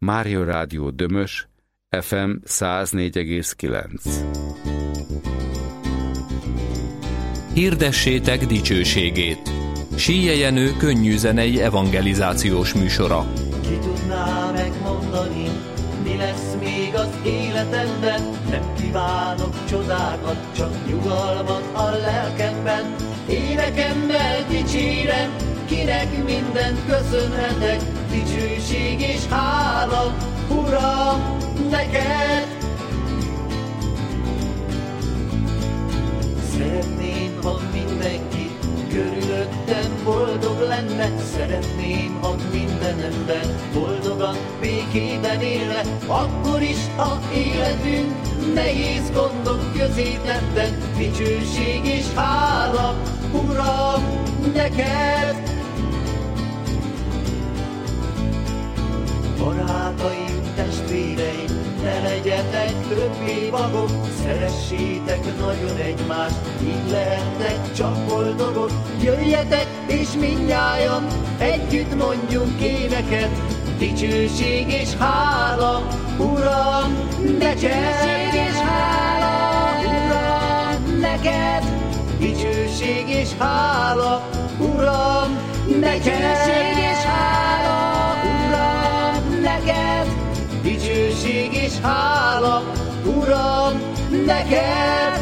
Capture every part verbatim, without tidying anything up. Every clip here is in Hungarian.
Mária Rádió Dömös, ef em száz négy egész kilenc. Hirdessétek dicsőségét. Síje Jenő könnyű zenei evangelizációs műsora. Ki tudná megmondani, mi lesz még az életemben? Nem kívánok csodákat, csak nyugalmat a lelkemben. Énekemmel dicsérem, kinek mindent köszönhetek. Dicsőség és hála, Uram, neked. Szeretném, ha mindenki körülöttem boldog lenne. Szeretném, ha minden ember boldogan, békében élne. Akkor is, ha életünk nehéz gondok közé tettek. Dicsőség és hála, Uram, neked. Barátaim, testvéreim, ne legyetek többé vagok, szeressétek nagyon egymást, így lehettek csak boldogok. Jöjjetek és mindnyájan együtt mondjunk éneket, dicsőség és hála, Uram, neked. Dicsőség és hála, Uram, neked. Dicsőség és hála, Uram, neked. Dicsőség és hála, Uram, neked. Dicsőség és hála, Uram, neked.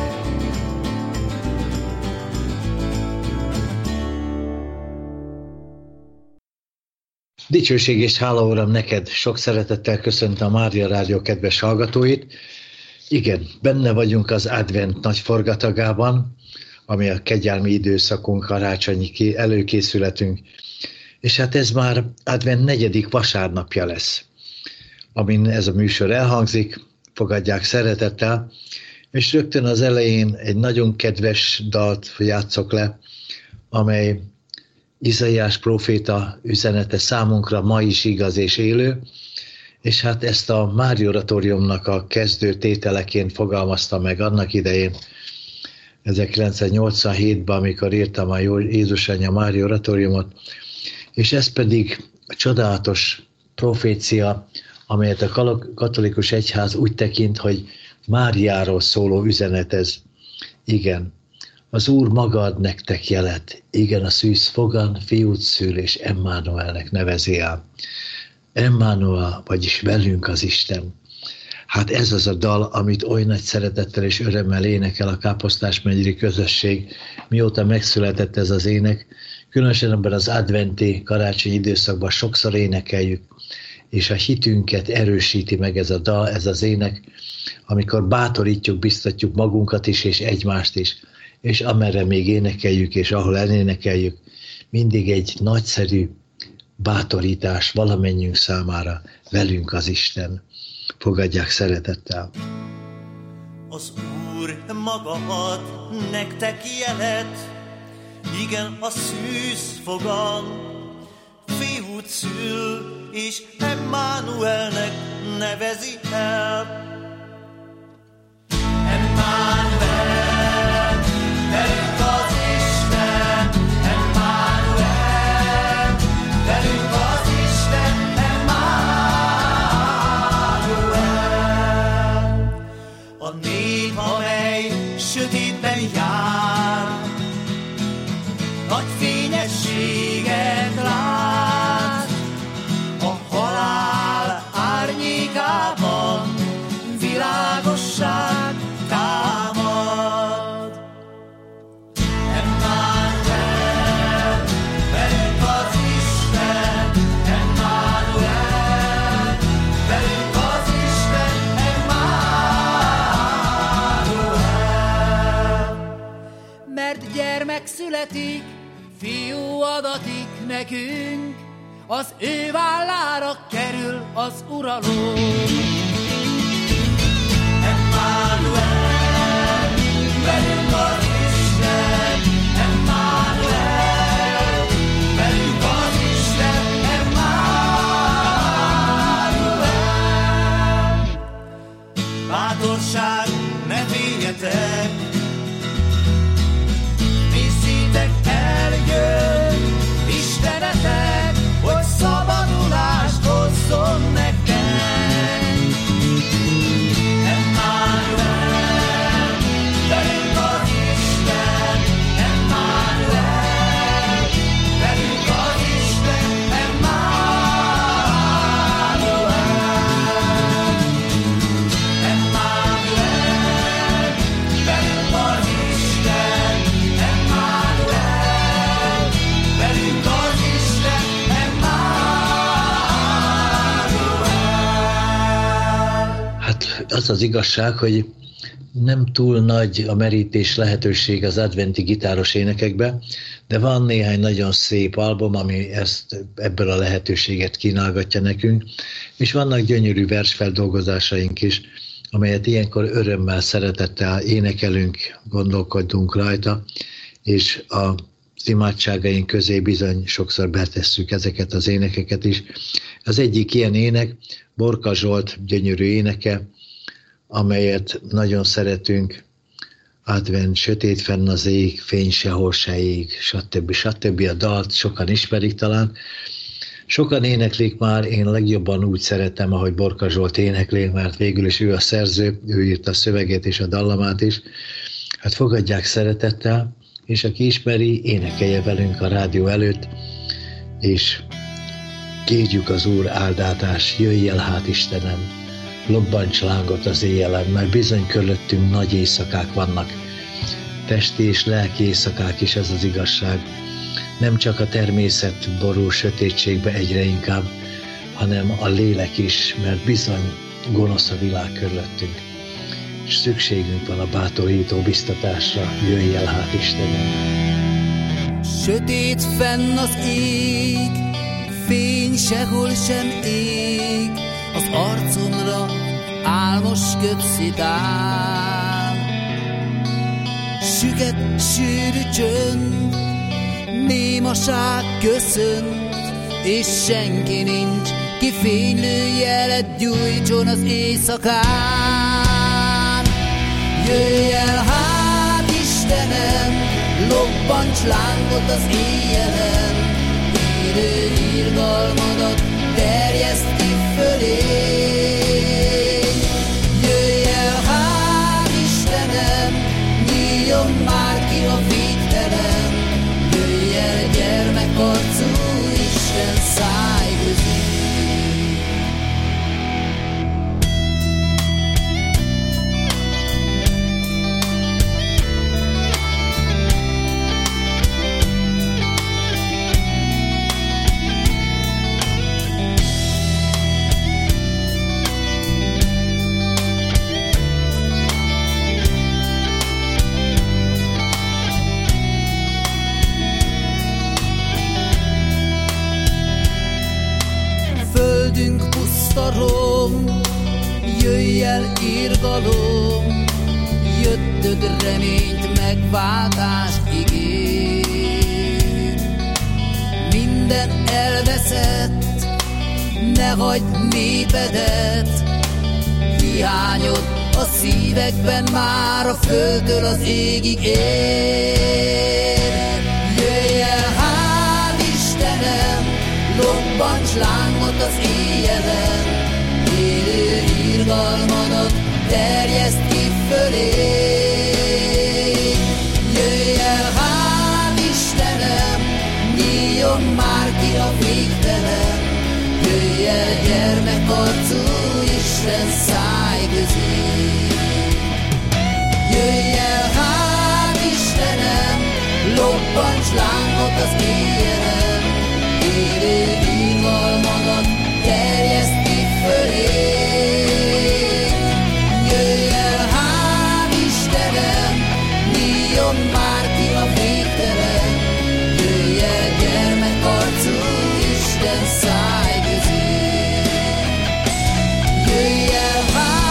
Dicsőség és hála, Uram, neked. Sok szeretettel köszöntöm a Mária Rádió kedves hallgatóit. Igen, benne vagyunk az advent nagy forgatagában, ami a kegyelmi időszakunk, karácsonyi előkészületünk. És hát ez már advent negyedik vasárnapja lesz, amin ez a műsor elhangzik, fogadják szeretettel, és rögtön az elején egy nagyon kedves dalt játszok le, amely Izaiás próféta üzenete számunkra ma is igaz és élő, és hát ezt a Mária Oratóriumnak a kezdő tételeként fogalmazta meg annak idején, ezerkilencszáznyolcvanhétben, amikor írtam a Jézus Anya Mária Oratóriumot, és ez pedig a csodálatos profécia, amelyet a katolikus egyház úgy tekint, hogy Máriáról szóló üzenet ez. Igen, az Úr maga ad nektek jelet, igen, a szűz fogan fiút szül, és Emmanuelnek nevezi el. Emmanuel, vagyis velünk az Isten. Hát ez az a dal, amit oly nagy szeretettel és örömmel énekel a Káposztásmegyeri közösség, mióta megszületett ez az ének. Különösen ebben az adventi karácsonyi időszakban sokszor énekeljük, és a hitünket erősíti meg ez a dal, ez az ének, amikor bátorítjuk, biztatjuk magunkat is, és egymást is, és amerre még énekeljük, és ahol elénekeljük, mindig egy nagyszerű bátorítás valamennyünk számára, velünk az Isten. Fogadják szeretettel. Az Úr maga ad nektek jelet, igen, a szűz fogan fiút szül, és Emmanuelnek nevezi el. Emmanuel, velünk az Isten, Emmanuel, velünk az Isten, Emmanuel. A nép, amely sötétben jár, nagy fényességet lát, a halál árnyékában világosság támad. Emmanuel, velünk az Isten, Emmanuel, velünk az Isten, Emmanuel. Mert gyermek születik, fiú adatik nekünk, az ő vállára kerül az uralom. Emmanuel, velünk az Isten, Emmanuel, velünk az Isten, Emmanuel. Bátorság, ne féljetek, hiszétek, eljön Istenetek, hogy szabadulást hozzon nektek. az az igazság, hogy nem túl nagy a merítés lehetőség az adventi gitáros énekekbe, de van néhány nagyon szép album, ami ezt, ebből a lehetőséget kínálgatja nekünk, és vannak gyönyörű versfeldolgozásaink is, amelyet ilyenkor örömmel, szeretettel énekelünk, gondolkodunk rajta, és a imádságaink közé bizony sokszor betesszük ezeket az énekeket is. Az egyik ilyen ének Borka Zsolt gyönyörű éneke, amelyet nagyon szeretünk, advent, sötét fenn az ég, fény sehol se ég, stb. stb. A dalt sokan ismerik talán. Sokan éneklik már, én legjobban úgy szeretem, ahogy Borka Zsolt énekli, mert végül is ő a szerző, ő írta a szöveget és a dallamát is. Hát fogadják szeretettel, és aki ismeri, énekelje velünk a rádió előtt, és kérjük az Úr áldátás, jöjj el hát Istenem, lobbants lángot az éjjelen, mert bizony körülöttünk nagy éjszakák vannak. Testi és lelki éjszakák is, ez az igazság. Nem csak a természet borul sötétségbe egyre inkább, hanem a lélek is, mert bizony gonosz a világ körülöttünk. És szükségünk van a bátorító biztatásra, jöjj el hát Istenem. Sötét fenn az ég, fény sehol sem ég, az arcomra álmos kötszitál. Süket, sűrű csönd, némaság köszönt, és senki nincs, ki fénylő jelet gyújtson az éjszakán. Jöjj el hát Istenem, lobbants lángot az éjjelen, élő irgalmadat terjeszt ki fölé. Jöjj el hát Istenem, nyíljon már ki a végtelen, jöjj el gyermekarcú Isten száj közé. Jöjj el irgalom, jöttöd reményt, megváltást ígér. Minden elveszett, ne hagyd népedet, hiányod a szívekben már a földtől az égig ér. Jöjj el hát Istenem, lobbants lángot az éjjelen, élő irgalmadat terjeszt ki fölé. Jöjj el hát Istenem, nyíljon már ki a végtelen, jöjj el gyermekarcú Isten száj közé. Jöjj el hát Istenem, lobbants lángot az éjjelen, élő irgalmadat terjeszt ki fölé. Jöjj el hát Istenem, nyíljon már ki a végtelen, jöjj el gyermekarcú Isten száj közé. Jöjj el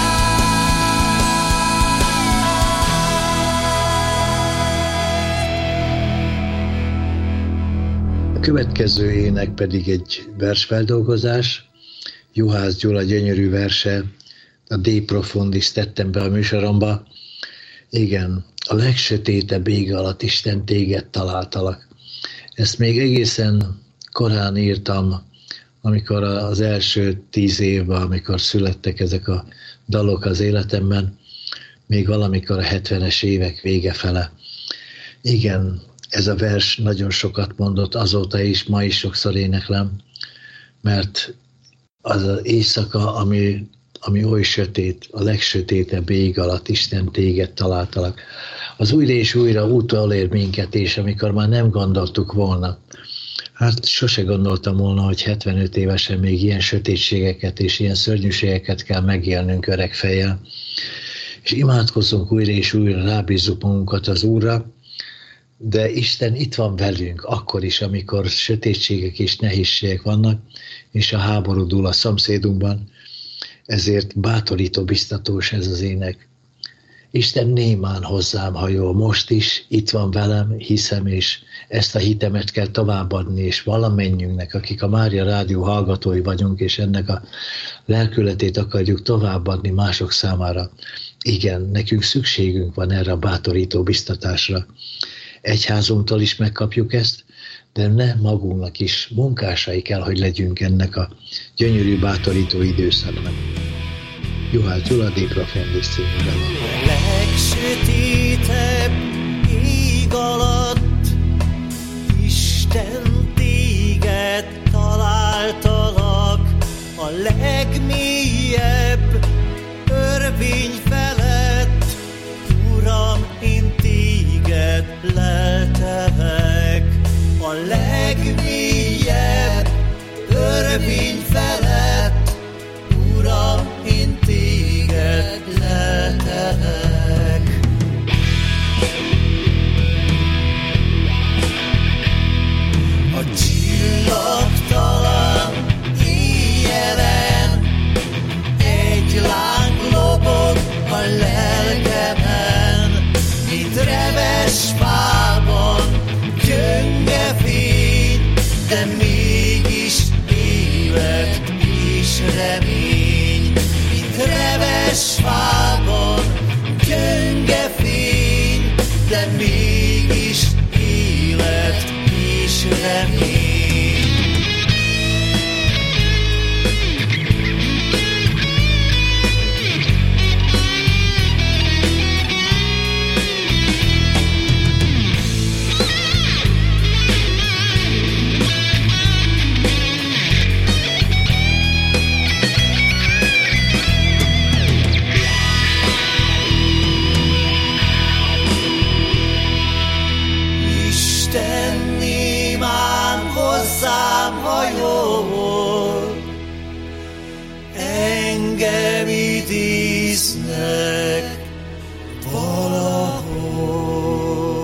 A következő ének pedig egy versfeldolgozás, Juhász Gyula gyönyörű verse, a De Profundis tettem be a műsoromba. Igen, a legsötétebb ég alatt Isten téged találtalak. Ezt még egészen korán írtam, amikor az első tíz évben, amikor születtek ezek a dalok az életemben, még valamikor a hetvenes évek vége fele. Igen, ez a vers nagyon sokat mondott azóta is, ma is sokszor éneklem, mert az az éjszaka, ami, ami oly sötét, a legsötétebb ég alatt Isten téged találtalak. Az újra és újra utol ér minket, és amikor már nem gondoltuk volna. Hát sose gondoltam volna, hogy hetvenöt évesen még ilyen sötétségeket és ilyen szörnyűségeket kell megélnünk öreg fejjel. És imádkozzunk újra és újra, rábízzuk magunkat az Úrra, de Isten itt van velünk, akkor is, amikor sötétségek és nehézségek vannak, és a háború dúl a szomszédunkban, ezért bátorító, biztatós ez az ének. Isten némán hozzám hajol, most is itt van velem, hiszem, és ezt a hitemet kell továbbadni, és valamennyünknek, akik a Mária Rádió hallgatói vagyunk, és ennek a lelkületét akarjuk továbbadni mások számára. Igen, nekünk szükségünk van erre a bátorító biztatásra. Egyházunktól is megkapjuk ezt, de ne magunknak is munkásai kell, hogy legyünk ennek a gyönyörű, bátorító időszaknak. Juhász Gyula, De Profundis címűben. A legsötétebb ég alatt Isten téged találtalak, a legmélyebb örvény felett, Uram, én téged leltelek, a legmélyebb örvény felett, Uram, én téged leltelek. A csillagtalan éjjelen egy láng lobog a lelkemen, mint reves fában gyönge fény, de mégis élet és remény, mint reves fában gyönge fény, de mégis élet és remény. Engem idéznek valahol.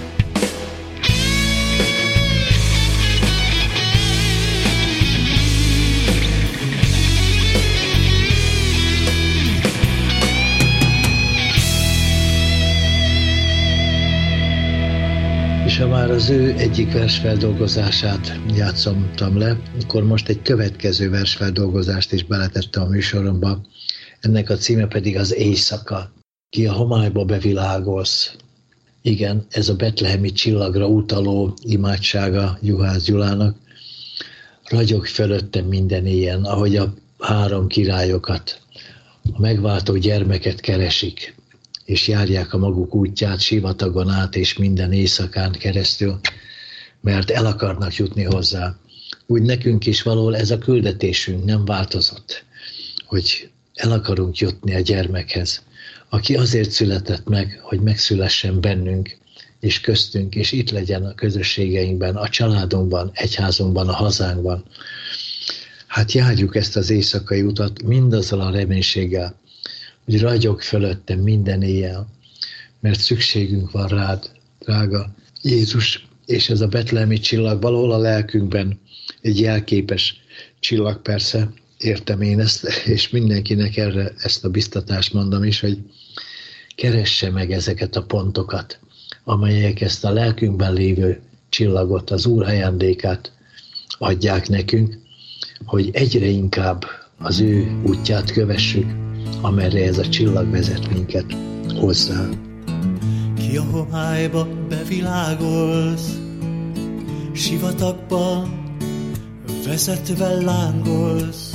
És ha már az ő egyik versfeldolgozását játszottam le, akkor most egy következő versfeldolgozást is beletettem a műsoromba. Ennek a címe pedig az Éjszaka. Ki a homályba bevilágolsz. Igen, ez a betlehemi csillagra utaló imádsága Juhász Gyulának. Ragyog fölöttem minden ilyen, ahogy a három királyokat, a megváltó gyermeket keresik, és járják a maguk útját sivatagon át és minden éjszakán keresztül, mert el akarnak jutni hozzá. Úgy nekünk is valahol ez a küldetésünk nem változott, hogy el akarunk jutni a gyermekhez, aki azért született meg, hogy megszülessen bennünk, és köztünk, és itt legyen a közösségeinkben, a családunkban, egyházunkban, a hazánkban. Hát járjuk ezt az éjszakai utat mindazzal a reménységgel, hogy ragyog fölöttem minden éjjel, mert szükségünk van rád, drága Jézus, és ez a betlehemi csillag valahol a lelkünkben egy jelképes csillag, persze, értem én ezt, és mindenkinek erre ezt a biztatást mondom is, hogy keresse meg ezeket a pontokat, amelyek ezt a lelkünkben lévő csillagot, az Úr ajándékát adják nekünk, hogy egyre inkább az ő útját kövessük, amerre ez a csillag vezet minket hozzá. Ki a homályba bevilágolsz, sivatagban vezetve lángolsz,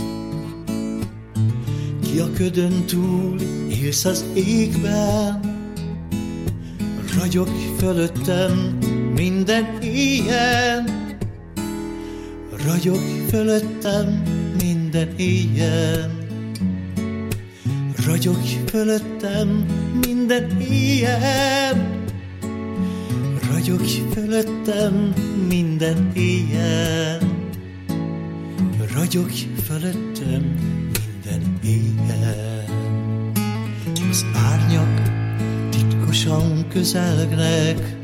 ki a ködön túl élsz az égben, ragyog fölöttem minden éjjel, ragyog fölöttem minden éjjel, ragyog fölöttem minden éjjel, Ragyogj fölöttem minden éjjel, ragyogj fölöttem minden éjjel. Az árnyak titkosan közelgnek,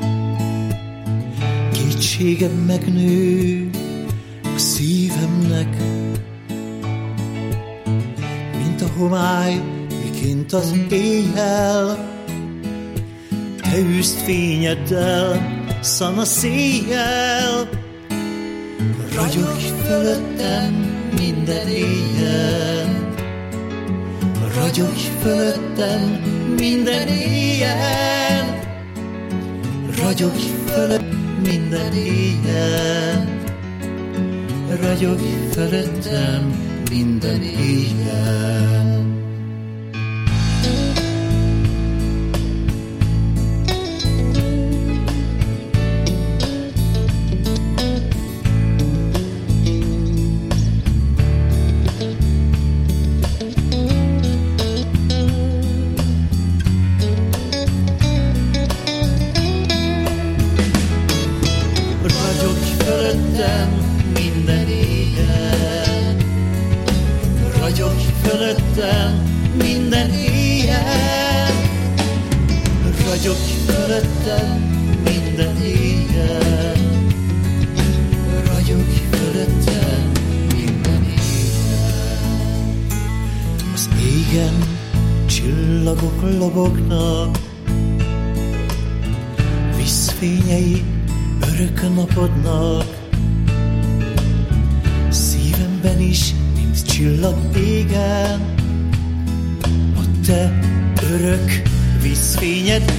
kétségem megnő a szívemnek, mint a homály, miként az éjjel. Te üzd fényeddel, szana széjjel, ragyogj fölöttem minden éjjel, ragyogj fölöttem minden éjjel, ragyogj fölöttem minden éjjel, ragyogj fölöttem minden éjjel. Lobognak, vízfényei örök napodnak, szívemben is, mint csillag égen, a te örök vízfényed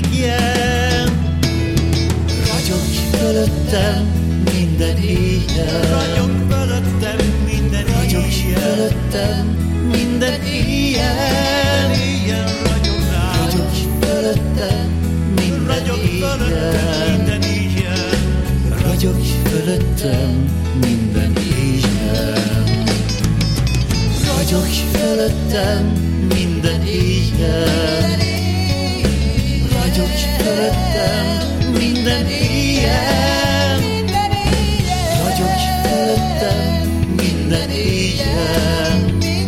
égjen. Ragyogj fölöttem minden éjjel, ragyogj fölöttem minden éjjel, ragyogj fölöttem minden éjjel, éjjel ragyog rá, ragyogj fölöttem minden éjjel, ragyogj fölöttem minden éjjel, ragyogj fölöttem minden éjjel, ragyogj fölöttem minden éjjel, ragyogj fölöttem minden éjjel,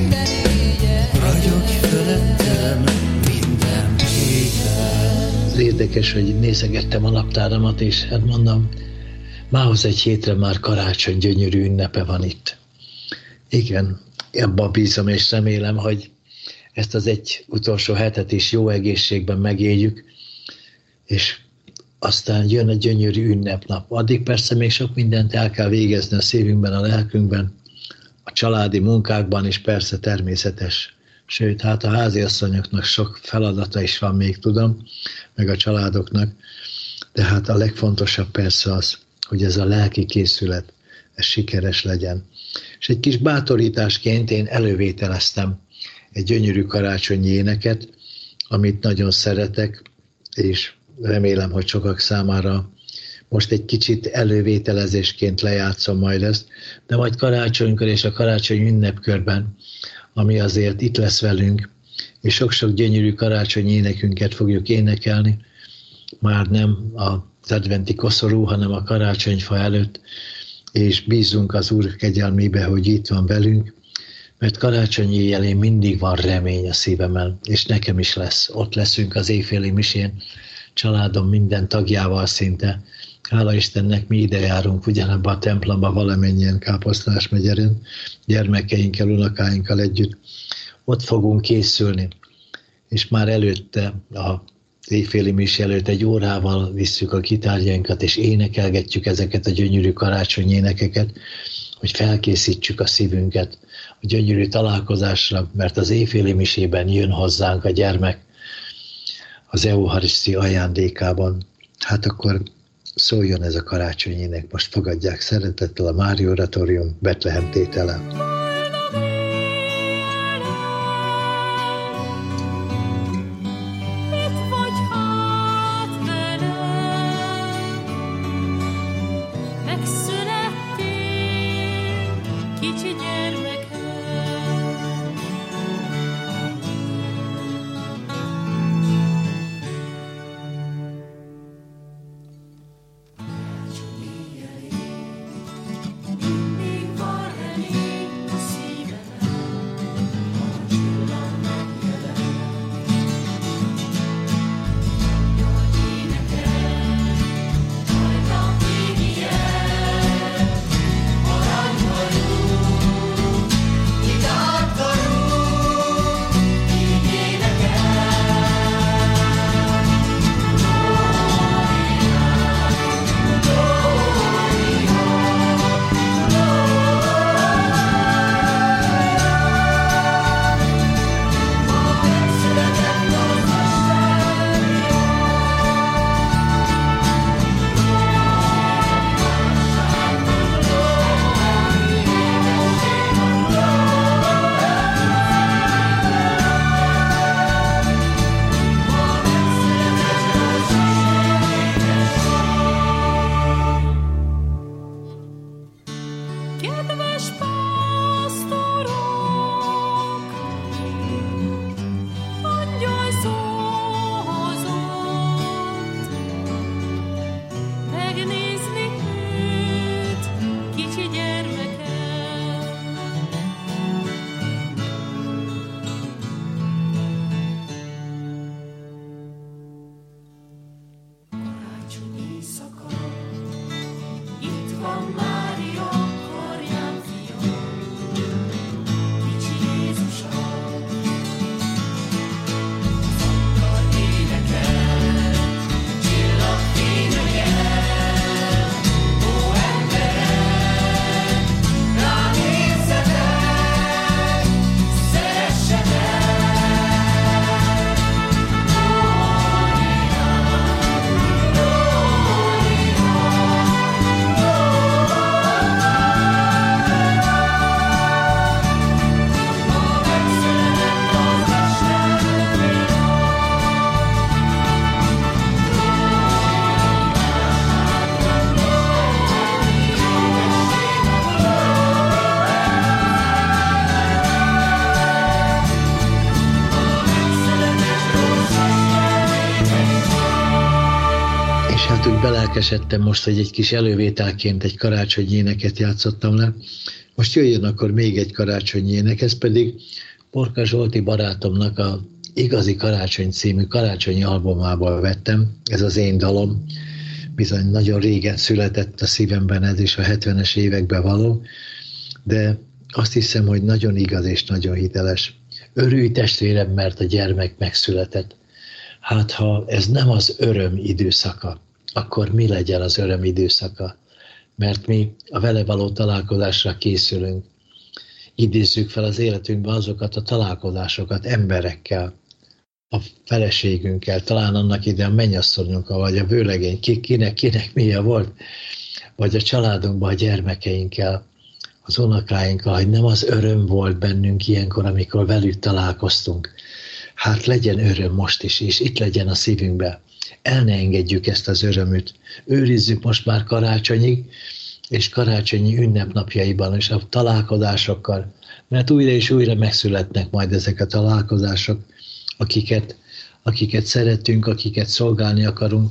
ragyogj fölöttem minden éjjel. Érdekes, hogy nézegettem a naptáramat, és hát mondom, mához egy hétre már karácsony gyönyörű ünnepe van itt. Igen, abban bízom és remélem, hogy ezt az egy utolsó hetet is jó egészségben megéljük, és aztán jön a gyönyörű ünnepnap. Addig persze még sok mindent el kell végezni a szívünkben, a lelkünkben, a családi munkákban is persze természetes. Sőt, hát a háziasszonyoknak sok feladata is van még, tudom, meg a családoknak, de hát a legfontosabb persze az, hogy ez a lelki készület, ez sikeres legyen. És egy kis bátorításként én elővételeztem egy gyönyörű karácsonyi éneket, amit nagyon szeretek, és remélem, hogy sokak számára most egy kicsit elővételezésként lejátszom majd ezt, de majd karácsonykor és a karácsony ünnepkörben, ami azért itt lesz velünk, és sok-sok gyönyörű karácsonyi énekünket fogjuk énekelni, már nem az adventi koszorú, hanem a karácsonyfa előtt, és bízunk az Úr kegyelmébe, hogy itt van velünk, mert karácsonyi éjjelén mindig van remény a szívemen, és nekem is lesz. Ott leszünk az éjféli misén, családom minden tagjával szinte. Hála Istennek, mi ide járunk ugyanebben a templomba valamennyien Káposztás megyeren, gyermekeinkkel, unokáinkkal együtt. Ott fogunk készülni, és már előtte, a éjféli mise előtt egy órával visszük a gitárjainkat, és énekelgetjük ezeket a gyönyörű karácsonyi énekeket, hogy felkészítsük a szívünket a gyönyörű találkozásra, mert az éjféli misében jön hozzánk a gyermek az eucharisztia ajándékában. Hát akkor szóljon ez a karácsonyének, most fogadják szeretettel a Mária Oratórium Betlehem tétele. úgy belelkesedtem most, hogy egy kis elővételként egy karácsonyi éneket játszottam le. Most jöjjön akkor még egy karácsonyi ének, ez pedig Porka Zsolti barátomnak a Igazi Karácsony című karácsonyi albumából vettem. Ez az én dalom. Bizony nagyon régen született a szívemben ez is, a hetvenes években való, de azt hiszem, hogy nagyon igaz és nagyon hiteles. Örülj testvérem, mert a gyermek megszületett. Hát ha ez nem az öröm időszaka, akkor mi legyen az öröm időszaka? Mert mi a vele való találkozásra készülünk. Idézzük fel az életünkbe azokat a találkozásokat emberekkel, a feleségünkkel, talán annak ide a mennyasszonyunkkal, vagy a vőlegény, ki, kinek, kinek milyen volt, vagy a családunkban a gyermekeinkkel, az unokáinkkal, hogy nem az öröm volt bennünk ilyenkor, amikor velük találkoztunk. Hát legyen öröm most is, és itt legyen a szívünkben. El ne engedjük ezt az örömüt. Őrizzük most már karácsonyig, és karácsonyi ünnepnapjaiban, és a találkozásokkal, mert újra és újra megszületnek majd ezek a találkozások, akiket, akiket szeretünk, akiket szolgálni akarunk.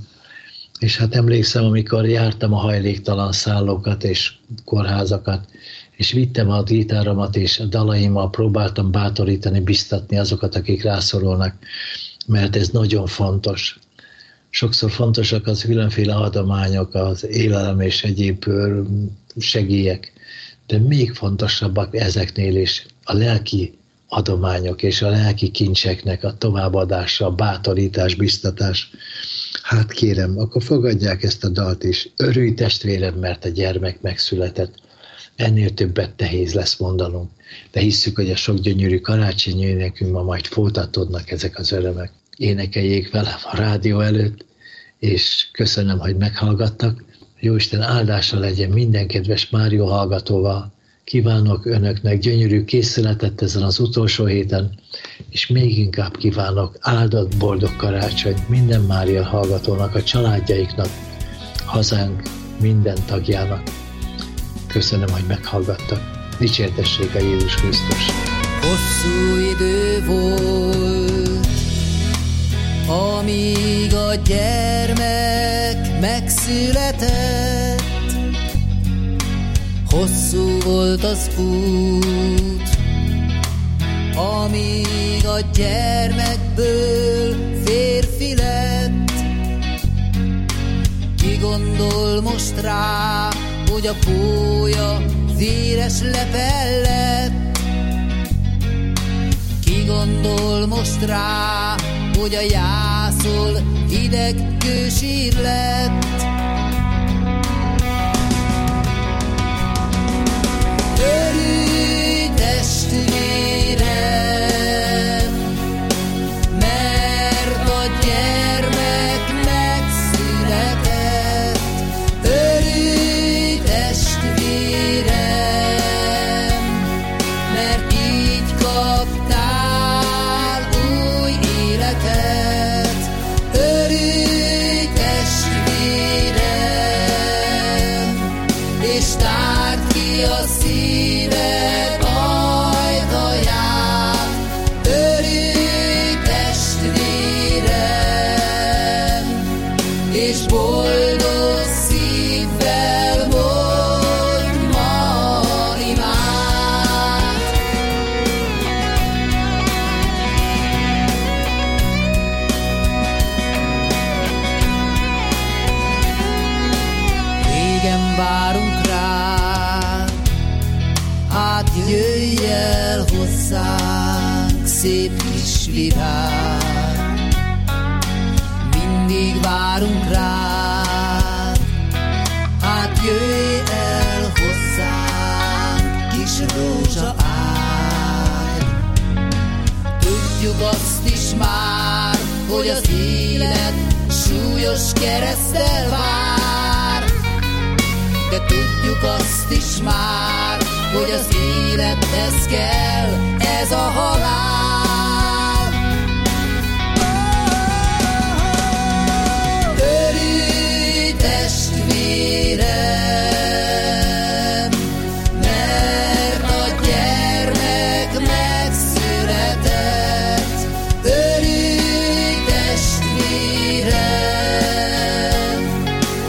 És hát emlékszem, amikor jártam a hajléktalan szállókat és kórházakat, és vittem a gitáromat, és a dalaimmal próbáltam bátorítani, biztatni azokat, akik rászorulnak, mert ez nagyon fontos. Sokszor fontosak az különféle adományok, az élelem és egyéb segélyek, de még fontosabbak ezeknél is a lelki adományok és a lelki kincseknek a továbbadása, a bátorítás, biztatás. Hát kérem, akkor fogadják ezt a dalt is. Örülj testvérem, mert a gyermek megszületett. Ennél többet nehéz lesz mondanunk, de hisszük, hogy a sok gyönyörű karácsonyi énekünk ma majd folytatódnak ezek az örömek. Énekeljék velem a rádió előtt, és köszönöm, hogy meghallgattak. Jóisten áldása legyen minden kedves Mária hallgatóval. Kívánok önöknek gyönyörű készületet ezen az utolsó héten, és még inkább kívánok áldott boldog karácsonyt minden Mária hallgatónak, a családjaiknak, hazánk minden tagjának. Köszönöm, hogy meghallgattak. Dicsértessék a Jézus Krisztus. Hosszú idő volt, amíg a gyermek megszületett. Hosszú volt az út, amíg a gyermekből férfi lett. Ki gondol most rá, hogy a pólya véres lepel lett? Ki gondol most rá, hogy a jászol hideg kősír lett? Örülj testvérem, mert a gyermek megszületett. Örülj testvérem, mert így kaptál új életet. Örülj testvérem, és tárd ki a szíved ajtaját. Örülj testvérem, és boldog szívvel mondd ma imát. Régen várunk rád, hát jöjj el hozzánk, szép kis virág. Mindig várunk rád, hát jöjj el hozzánk, kis rózsa ág. Tudjuk azt is már, hogy az élet súlyos kereszttel vár, de tudjuk azt is már, hogy az élethez kell ez a halál. Örülj testvérem, mert a gyermek megszületett. Örülj testvérem,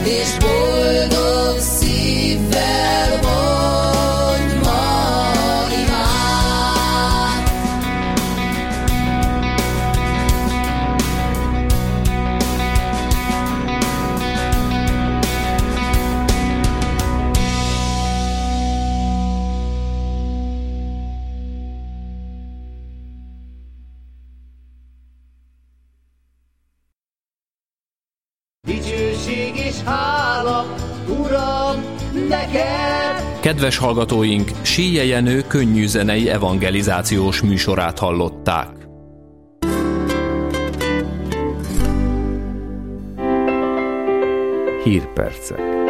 és boldog szívvel mondj ma imát. Dicsőség és hála, Uram, neked! Kedves hallgatóink, Síje Jenő könnyű zenei evangelizációs műsorát hallották. Hírpercek.